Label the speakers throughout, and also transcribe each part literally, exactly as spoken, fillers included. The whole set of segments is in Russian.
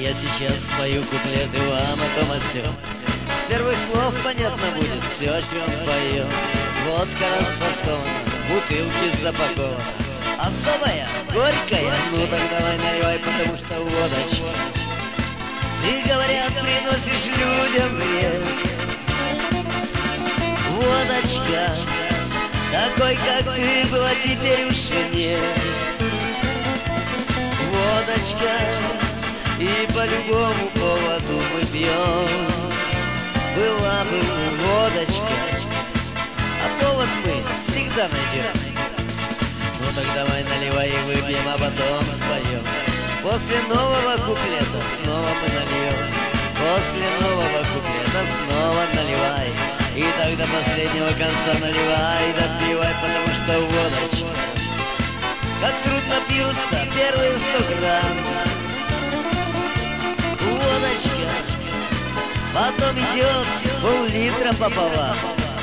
Speaker 1: Я сейчас спою куплеты вам о том о сём. С первых слов понятно будет все, о чем поем. Водка расфасована, бутылки запакованы. Особая, горькая, ну так давай наливай, потому что водочка. Ты, говорят, приносишь людям вред. Водочка, такой, как ты была, теперь уж нет. Водочка, и по любому поводу мы пьем. Была бы водочка, а повод мы всегда найдем. Ну так давай наливай и выпьем, а потом споем. После нового куплета снова мы нальем. После нового куплета снова наливай. И так до последнего конца наливай, допивай, потому что водочка, как трудно пьются первые сто грамм. Водочка, потом идет пол-литра пополам.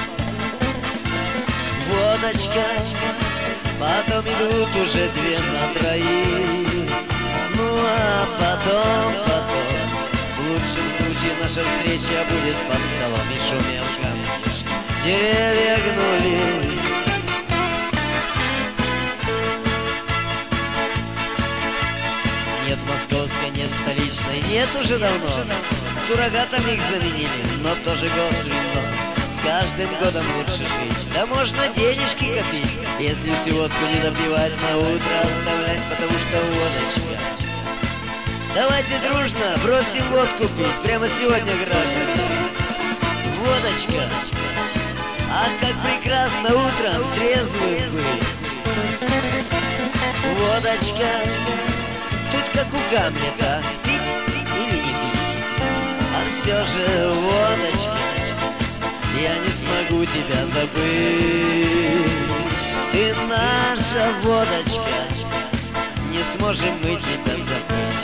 Speaker 1: Водочка, потом идут уже две на троих. Ну а потом, потом, в лучшем случае наша встреча будет под столом. И шумел камешек, деревья гнулись. Нет московской, нет столичной, нет уже давно. Суррогатом их заменили, но тоже госвино. С каждым годом лучше жить, да можно денежки копить, если всю водку не допивать, на утро оставлять, потому что водочка. Давайте дружно бросим водку пить прямо сегодня, граждане. Водочка, а как прекрасно утром трезвым быть. Водочка, тут как у Гамлета, пить или не пить. А все же, водочка, я не смогу тебя забыть. Ты наша водочка, не сможем мы тебя забыть.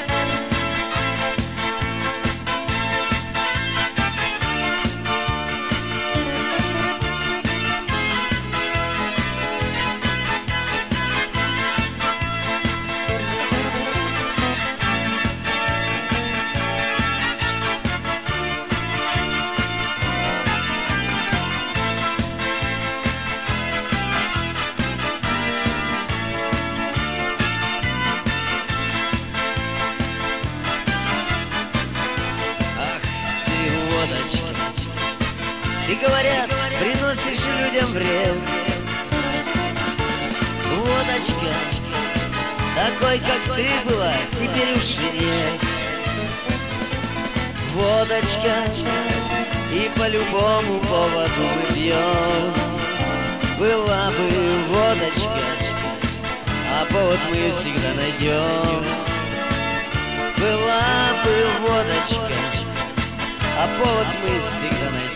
Speaker 1: И говорят, приносишь людям вред. Водочка, такой, как ты была, теперь уж и нет. Водочка, и по любому поводу мы пьем. Была бы водочка, а повод мы всегда найдем. Была бы водочка, а повод мы всегда найдем.